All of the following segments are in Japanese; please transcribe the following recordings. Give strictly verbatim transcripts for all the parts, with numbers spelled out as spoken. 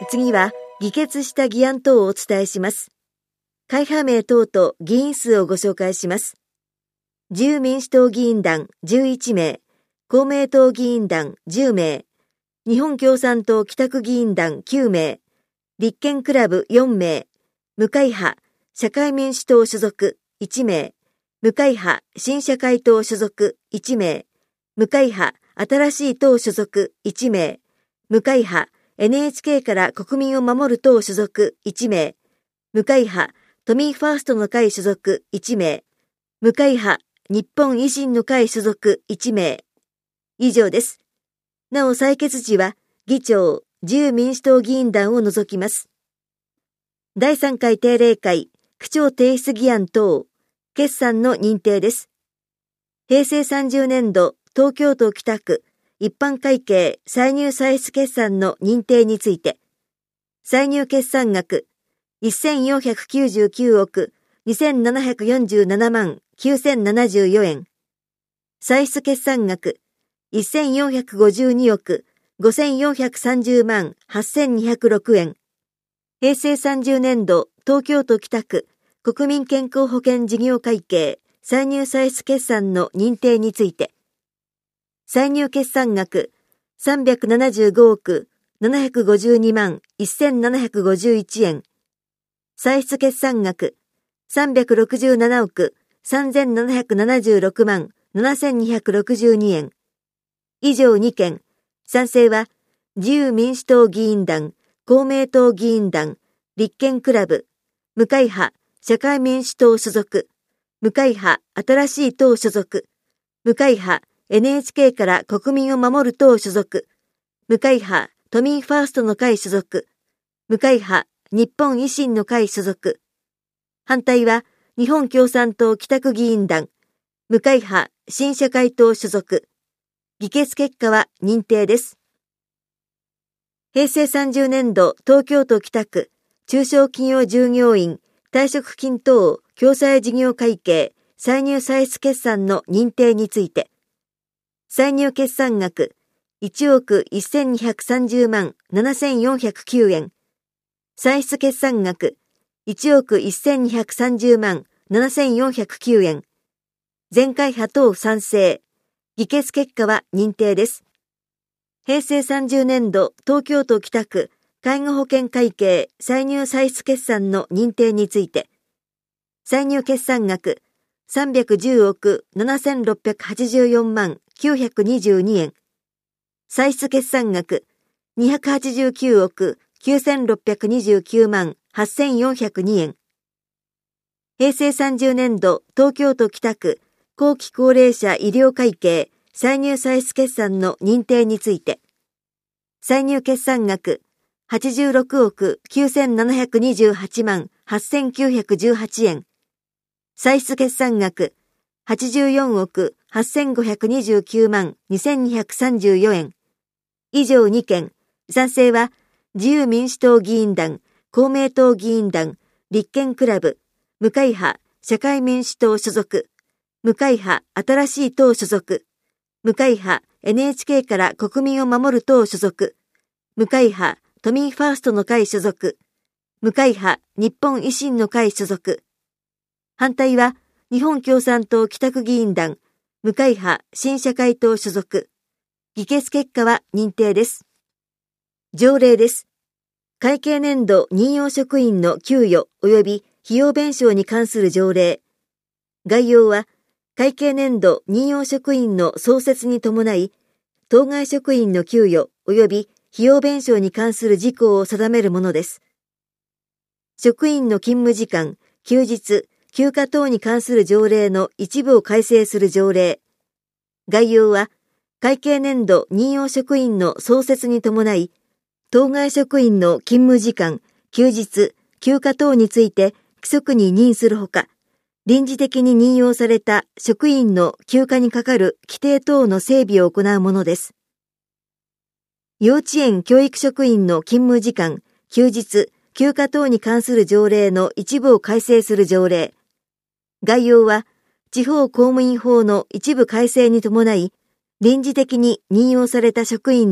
次は議決した議案等をお伝えします。会派名等と議員数をご紹介します。自由民主党議員団じゅういちめい、公明党議員団じゅうめい、日本共産党帰宅議員団きゅうめい、立憲クラブよんめい、無会派、社会民主党所属いちめい、無会派、新社会党所属いちめい、無会派、新しい党所属いちめい、無会派、エヌエイチケー から国民を守る党所属いちめい、無会派、都民ファーストの会所属いちめい、無会派、日本維新の会所属いちめい。以上です。なお採決時は、議長、自由民主党議員団を除きます。だいさんかい定例会、区長提出議案等、決算の認定です。平成さんじゅうねんど、東京都北区、一般会計歳入歳出決算の認定について、歳入決算額、せんよんひゃくきゅうじゅうきゅうおくにせんななひゃくよんじゅうななまんきゅうせんななじゅうよえん。歳出決算額、せんよんひゃくごじゅうにおくごせんよんひゃくさんじゅうまんはっせんにひゃくろくえん。平成さんじゅうねんど、東京都北区、国民健康保険事業会計歳入歳出決算の認定について、歳入決算額、さんびゃくななじゅうごおくななひゃくごじゅうにまんせんななひゃくごじゅういちえん。歳出決算額、さんびゃくろくじゅうななおくさんぜんななひゃくななじゅうろくまんななせんにひゃくろくじゅうにえん。以上にけん、賛成は、自由民主党議員団、公明党議員団、立憲クラブ、無会派、社会民主党所属、無会派、新しい党所属、無会派、エヌエイチケー から国民を守る党所属、無会派、都民ファーストの会所属、無会派、日本維新の会所属。反対は、日本共産党帰宅議員団、無会派、新社会党所属。議決結果は認定です。平成さんじゅうねんど、東京都北区、中小企業従業員、退職金等、共済事業会計、歳入歳出決算の認定について、歳入決算額、いちおくせんにひゃくさんじゅうまんななせんよんひゃくきゅうえん。歳出決算額、いちおくせんにひゃくさんじゅうまんななせんよんひゃくきゅうえん。全会派等賛成。議決結果は認定です。平成さんじゅうねんど、東京都北区、介護保険会計歳入歳出決算の認定について、歳入決算額、さんびゃくじゅうおくななせんろっぴゃくはちじゅうよんまんきゅうひゃくにじゅうにえん。歳出決算額、にひゃくはちじゅうきゅうおくきゅうせんろっぴゃくにじゅうきゅうまんはっせんよんひゃくにえん。平成さんじゅうねんど、東京都北区、後期高齢者医療会計歳入歳出決算の認定について、歳入決算額、はちじゅうろくおくきゅうせんななひゃくにじゅうはちまんはっせんきゅうひゃくじゅうはちえん。歳出決算額、はちじゅうよんおくはっせんごひゃくにじゅうきゅうまんにせんにひゃくさんじゅうよえん。以上にけん、賛成は、自由民主党議員団、公明党議員団、立憲クラブ、無会派、社会民主党所属、無会派、新しい党所属、無会派、エヌエイチケー から国民を守る党所属、無会派、都民ファーストの会所属、無会派、日本維新の会所属。反対は、日本共産党帰宅議員団、無会派、新社会党所属。議決結果は認定です。条例です。会計年度任用職員の給与及び費用弁償に関する条例。概要は、会計年度任用職員の創設に伴い、当該職員の給与及び費用弁償に関する事項を定めるものです。職員の勤務時間、休日、休暇等に関する条例の一部を改正する条例。概要は、会計年度任用職員の創設に伴い、当該職員の勤務時間、休日、休暇等について規則に任するほか、臨時的に任用された職員の休暇にかかる規定等の整備を行うものです。幼稚園教育職員の勤務時間、休日、休暇等に関する条例の一部を改正する条例。概要は、地方公務員法の一部改正に伴い、臨時的に任用された職員の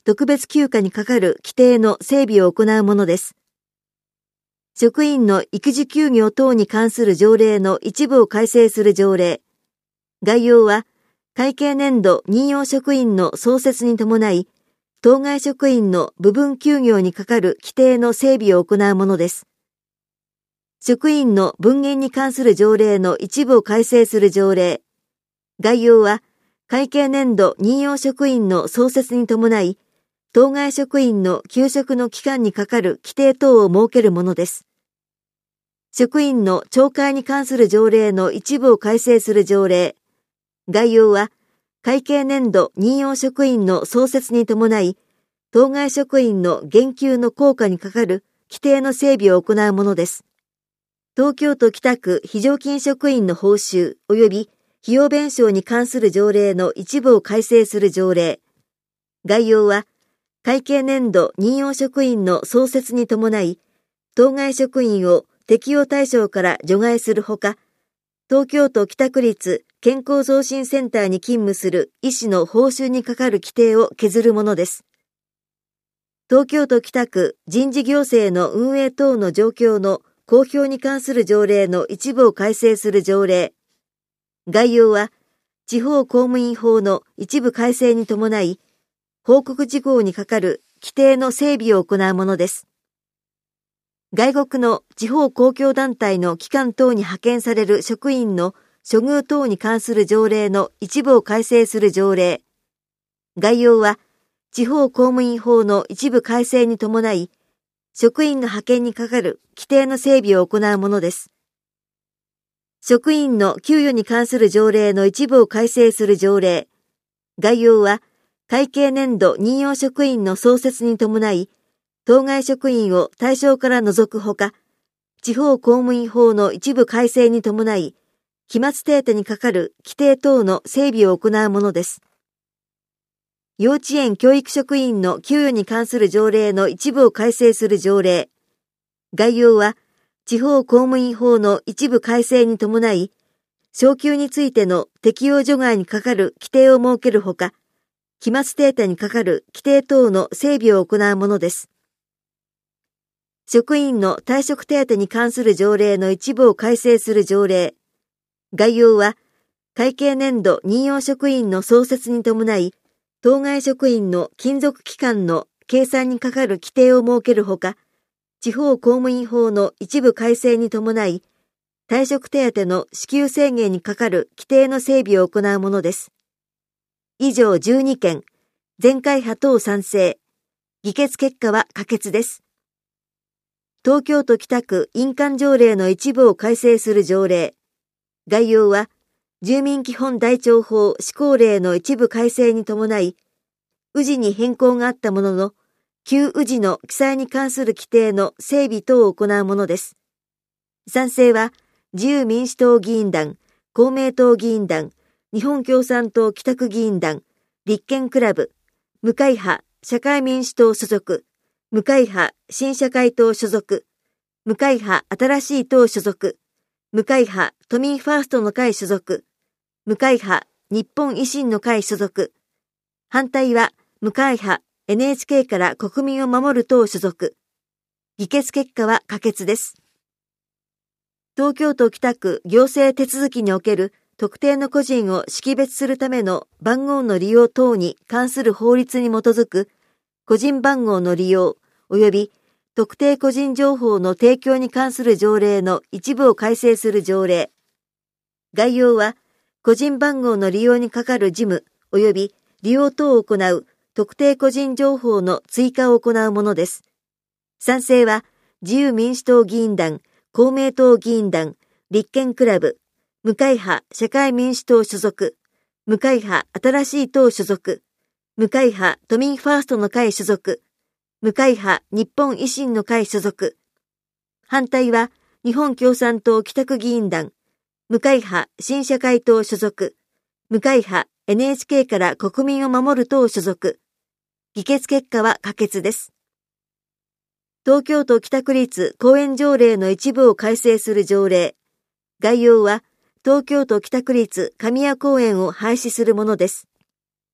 特別休暇にかかる規定の整備を行うものです。職員の育児休業等に関する条例の一部を改正する条例。概要は、会計年度任用職員の創設に伴い、当該職員の部分休業にかかる規定の整備を行うものです。職員の分減に関する条例の一部を改正する条例。概要は、会計年度任用職員の創設に伴い、当該職員の休職の期間にかかる規定等を設けるものです。職員の懲戒に関する条例の一部を改正する条例。概要は、会計年度任用職員の創設に伴い、当該職員の減給の効果にかかる規定の整備を行うものです。東京都北区非常勤職員の報酬及び費用弁償に関する条例の一部を改正する条例。概要は、会計年度任用職員の創設に伴い、当該職員を適用対象から除外するほか、東京都北区立健康増進センターに勤務する医師の報酬にかかる規定を削るものです。東京都北区人事行政の運営等の状況の公表に関する条例の一部を改正する条例。概要は、地方公務員法の一部改正に伴い、報告事項にかかる規定の整備を行うものです。外国の地方公共団体の機関等に派遣される職員の処遇等に関する条例の一部を改正する条例。概要は、地方公務員法の一部改正に伴い、職員の派遣にかかる規定の整備を行うものです。職員の給与に関する条例の一部を改正する条例。概要は、会計年度任用職員の創設に伴い、当該職員を対象から除くほか、地方公務員法の一部改正に伴い、期末手当にかかる規定等の整備を行うものです。幼稚園教育職員の給与に関する条例の一部を改正する条例。概要は、地方公務員法の一部改正に伴い、昇給についての適用除外にかかる規定を設けるほか、期末手当にかかる規定等の整備を行うものです。職員の退職手当に関する条例の一部を改正する条例。概要は、会計年度任用職員の創設に伴い、当該職員の勤続期間の計算にかかる規定を設けるほか、地方公務員法の一部改正に伴い、退職手当の支給制限にかかる規定の整備を行うものです。以上じゅうにけん、全会派等賛成。議決結果は可決です。東京都北区印鑑条例の一部を改正する条例。概要は、住民基本台帳法施行令の一部改正に伴い、氏に変更があったものの、旧氏の記載に関する規定の整備等を行うものです。賛成は、自由民主党議員団、公明党議員団、日本共産党北区議員団、立憲クラブ、無会派、社会民主党所属、無会派、新社会党所属、無会派、新しい党所属、無会派、都民ファーストの会所属、無会派、日本維新の会所属、反対は、無会派、エヌエイチケー から国民を守る党所属。議決結果は可決です。東京都北区行政手続きにおける特定の個人を識別するための番号の利用等に関する法律に基づく個人番号の利用及び特定個人情報の提供に関する条例の一部を改正する条例。概要は、個人番号の利用にかかる事務及び利用等を行う特定個人情報の追加を行うものです。賛成は、自由民主党議員団、公明党議員団、立憲クラブ、無会派社会民主党所属、無会派新しい党所属、無会派都民ファーストの会所属、無会派日本維新の会所属。反対は、日本共産党北区議員団、無会派新社会党所属、無会派 エヌエイチケー から国民を守る党所属。議決結果は可決です。東京都北区立公園条例の一部を改正する条例。概要は、東京都北区立神谷公園を廃止するものです。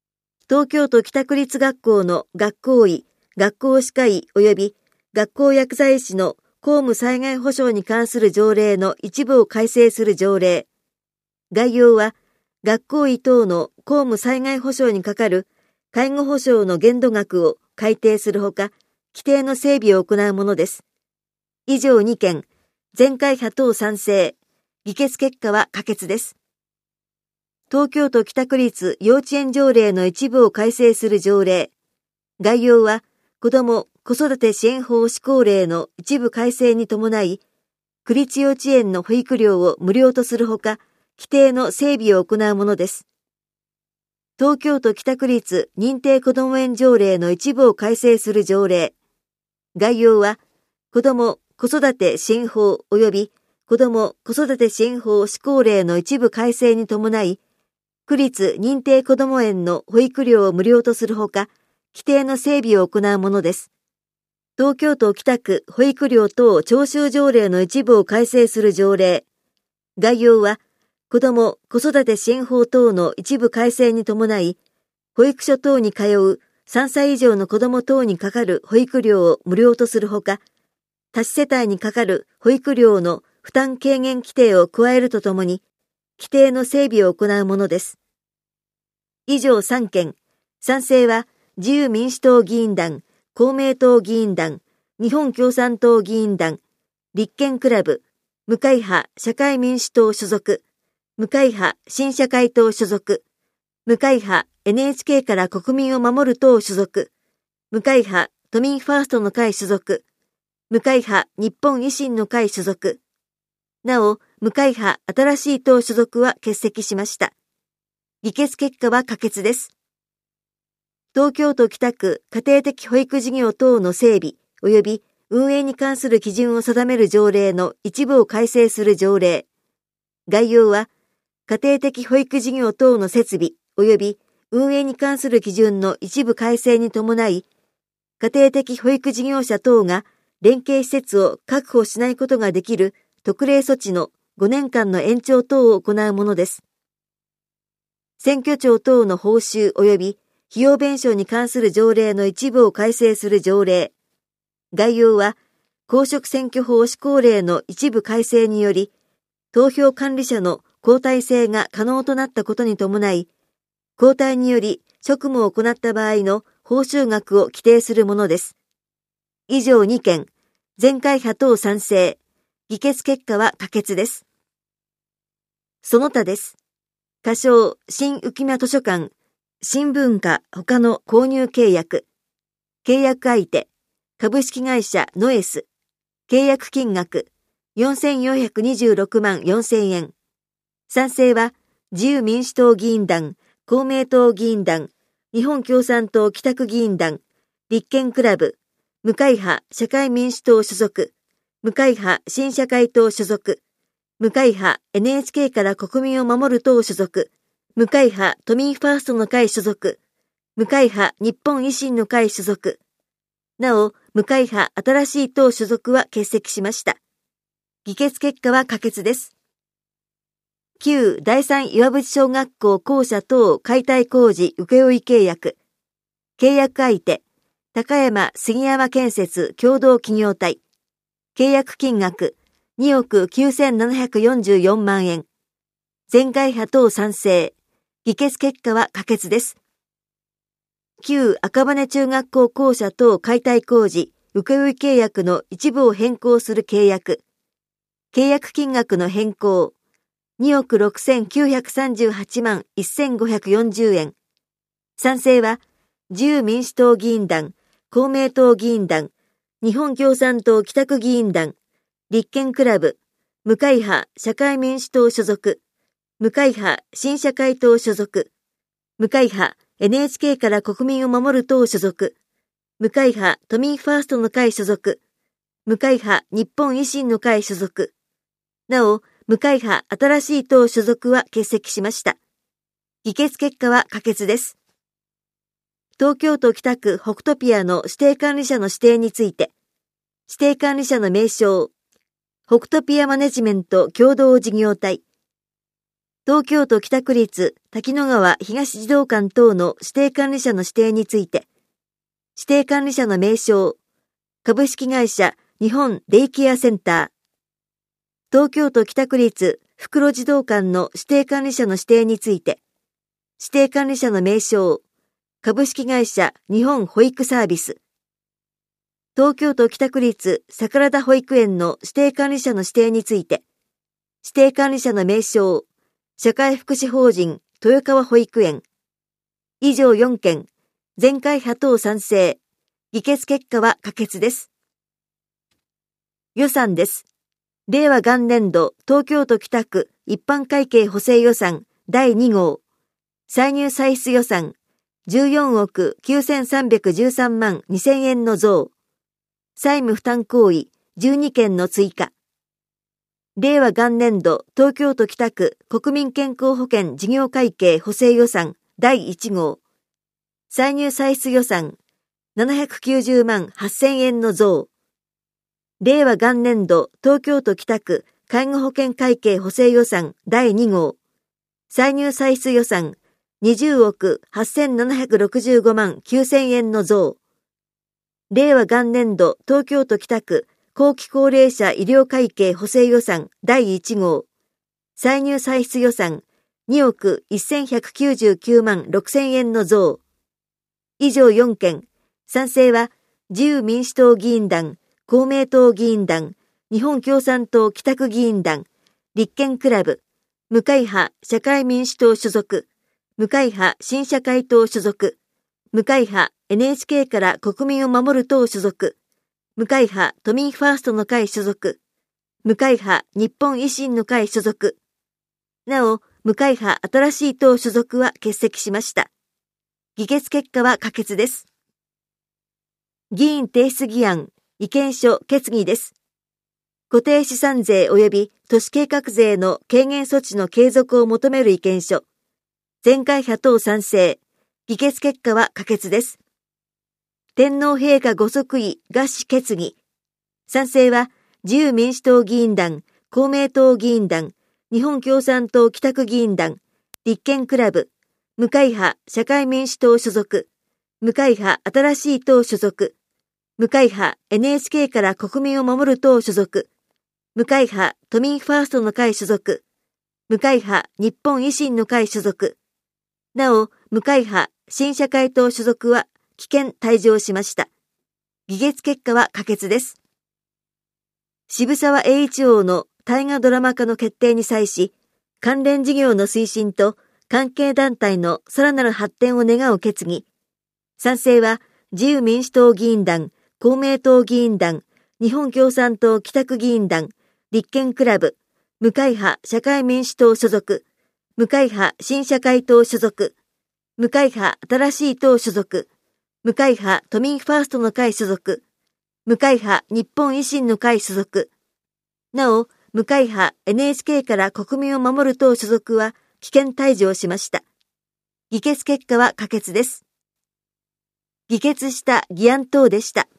東京都北区立学校の学校医、学校歯科医及び学校薬剤師の公務災害保障に関する条例の一部を改正する条例。概要は、学校医等の公務災害保障にかかる介護保障の限度額を改定するほか、規定の整備を行うものです。以上にけん、全会派等賛成。議決結果は可決です。東京都北区立幼稚園条例の一部を改正する条例。概要は、子ども・子育て支援法施行令の一部改正に伴い、区立幼稚園の保育料を無料とするほか、規定の整備を行うものです。東京都北区立認定こども園条例の一部を改正する条例。概要は、子ども・子育て支援法及び子ども・子育て支援法施行令の一部改正に伴い、区立認定こども園の保育料を無料とするほか、規定の整備を行うものです。東京都北区保育料等徴収条例の一部を改正する条例。概要は、子ども・子育て支援法等の一部改正に伴い、保育所等に通うさんさい以上の子ども等にかかる保育料を無料とするほか、多子世帯にかかる保育料の負担軽減規定を加えるとともに、規定の整備を行うものです。以上さんけん、賛成は自由民主党議員団、公明党議員団、日本共産党議員団、立憲クラブ、無会派社会民主党所属、無会派新社会党所属、無会派 エヌエイチケー から国民を守る党所属、無会派都民ファーストの会所属、無会派日本維新の会所属。なお、無会派新しい党所属は欠席しました。議決結果は可決です。東京都北区家庭的保育事業等の整備及び運営に関する基準を定める条例の一部を改正する条例。概要は、家庭的保育事業等の設備及び運営に関する基準の一部改正に伴い、家庭的保育事業者等が連携施設を確保しないことができる特例措置のごねんかんの延長等を行うものです。選挙庁等の報酬及び費用弁償に関する条例の一部を改正する条例。概要は、公職選挙法施行令の一部改正により、投票管理者の交代制が可能となったことに伴い、交代により職務を行った場合の報酬額を規定するものです。以上にけん、全会派等賛成。議決結果は可決です。その他です。仮称新浮間図書館、新聞課他の購入契約。契約相手、株式会社ノエス。契約金額、よんせんよんひゃくにじゅうろくまんよんせんえん。賛成は、自由民主党議員団、公明党議員団、日本共産党北区議員団、立憲クラブ、無会派社会民主党所属、無会派新社会党所属、無会派 エヌエイチケー から国民を守る党所属、無会派都民ファーストの会所属、無会派日本維新の会所属。なお、無会派新しい党所属は欠席しました。議決結果は可決です。旧第三岩淵小学校校舎等解体工事請負契約。契約相手、高山杉山建設共同企業体。契約金額、におくきゅうせんななひゃくよんじゅうよんまんえん。全会派等賛成。議決結果は可決です。旧赤羽中学校校舎等解体工事請負契約の一部を変更する契約。契約金額の変更。におくろくせんきゅうひゃくさんじゅうはちまんせんごひゃくよんじゅうえん。賛成は、自由民主党議員団、公明党議員団、日本共産党北区議員団、立憲クラブ、無会派社会民主党所属、無会派新社会党所属、無会派 エヌエイチケー から国民を守る党所属、無会派都民ファーストの会所属、無会派日本維新の会所属。なお、無会派新しい党所属は欠席しました。議決結果は可決です。東京都北区北トピアの指定管理者の指定について、指定管理者の名称、北トピアマネジメント共同事業体。 東京都北区立滝野川東児童館等の指定管理者の指定について、指定管理者の名称、株式会社日本デイケアセンター、東京都北区立袋児童館の指定管理者の指定について、指定管理者の名称、株式会社日本保育サービス、東京都北区立桜田保育園の指定管理者の指定について、指定管理者の名称、社会福祉法人豊川保育園、以上よんけん、全会派等賛成、議決結果は可決です。予算です。令和元年度東京都北区一般会計補正予算だいに号、歳入歳出予算じゅうよんおくきゅうせんさんびゃくじゅうさんまんにせんえんの増、債務負担行為じゅうにけんの追加。令和元年度東京都北区国民健康保険事業会計補正予算だいいち号、歳入歳出予算ななひゃくきゅうじゅうまんはっせんえんの増。令和元年度東京都北区介護保険会計補正予算だいに号、歳入歳出予算にじゅうおくはっせんななひゃくろくじゅうごまんきゅうせんえんの増。令和元年度東京都北区後期高齢者医療会計補正予算だいいち号、歳入歳出予算におくせんひゃくきゅうじゅうきゅうまんろくせんえんの増。以上よんけん、賛成は自由民主党議員団、公明党議員団、日本共産党北区議員団、立憲クラブ、無会派社会民主党所属、無会派新社会党所属、無会派 エヌエイチケー から国民を守る党所属、無会派都民ファーストの会所属、無会派日本維新の会所属。なお、無会派新しい党所属は欠席しました。議決結果は可決です。議員提出議案、意見書決議です。固定資産税及び都市計画税の軽減措置の継続を求める意見書。全会派等賛成。議決結果は可決です。天皇陛下ご即位賀詞決議。賛成は自由民主党議員団、公明党議員団、日本共産党北区議員団、立憲クラブ、無会派社会民主党所属、無会派新しい党所属、無会派 エヌエイチケー から国民を守る党所属、無会派都民ファーストの会所属、無会派日本維新の会所属。なお、無会派新社会党所属は棄権退場しました。議決結果は可決です。渋沢栄一郎の大河ドラマ化の決定に際し、関連事業の推進と関係団体のさらなる発展を願う決議。賛成は自由民主党議員団、公明党議員団、日本共産党北区議員団、立憲クラブ、無会派社会民主党所属、無会派新社会党所属、無会派新しい党所属、無会派都民ファーストの会所属、無会派日本維新の会所属。なお、無会派 エヌエイチケー から国民を守る党所属は棄権退場しました。議決結果は可決です。議決した議案等でした。